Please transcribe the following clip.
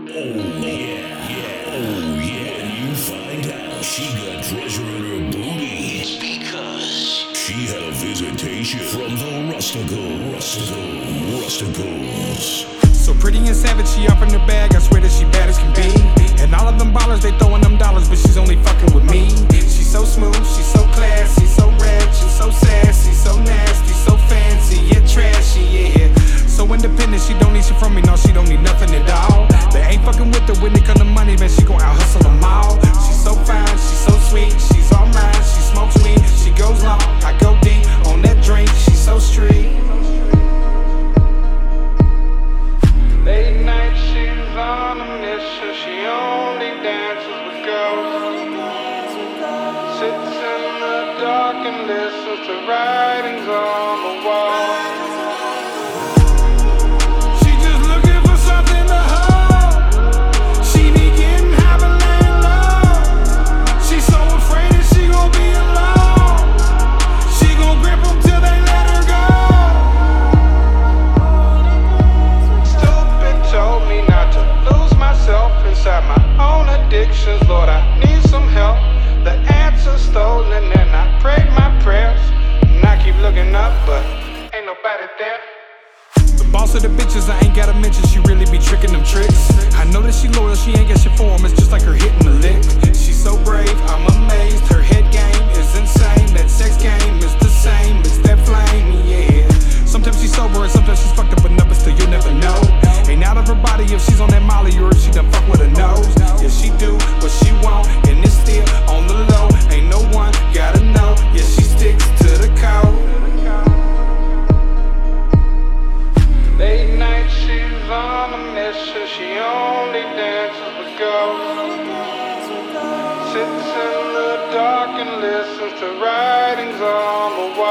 Oh yeah, and you find out she got treasure in her booty. It's because she had a visitation from the Rusticles. So pretty and savage, she up in her bag, I swear that she bad as can be. And all of them ballers, they throwing them dollars, but she's only fucking with me. She's so smooth, she's so classy, so ratchet, so sassy, so nasty, so fancy, yet trashy, yeah. So independent, she don't need shit from me, no, she don't need nothing at all. They ain't fucking with her when it come to money, man, she gon' out hustle them all. She's so fine, she's so sweet, she's all mine, she smokes weed, she goes long, I go deep on that drink, she's so street. Late night, she's on a mission. She only dances with ghosts. Sits in the dark and listens to writings on the wall. She just looking for something to hold. She be getting high but laying low. She's so afraid that she gon' be alone. She gon' grip them till they let her go. Told me not to lose myself inside my own addictions. Lord, I need some help. The answer's stolen and I prayed my prayers. And I keep looking up, but ain't nobody there. The boss of the bitches, I ain't gotta mention, she really be tricking them tricks. I know that she loyal, she ain't got shit for him, it's just like her hitting the lick. She's so brave, I'm amazed, her head game is insane. That sex game is the same, it's that flame, yeah. Sometimes she's sober and sometimes she's fucked up enough, but still you'll never know. Ain't out of her body if she's on that molly or if she done fuck with her nose. Yeah, she do what she want and it's still on the low. Ain't no one gotta know, yeah, she sticks to the code. Late night, she's on a mission. She only dances with ghosts. Sits in the dark and listens to writings on the wall.